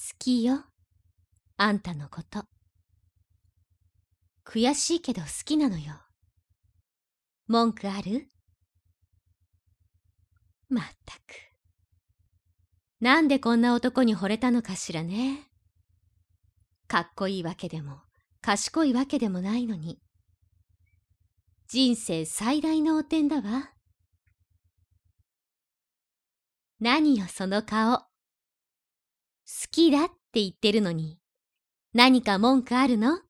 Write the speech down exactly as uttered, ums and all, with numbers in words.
きよ、あんたのこと。悔しいけど好きなのよ。文句ある？まったく。なんでこんな男に惚れたのかしらね。かっこいいわけでも、賢いわけでもないのに。人生最大の汚点だわ。何よその顔。好きだって言ってるのに、何か文句あるの？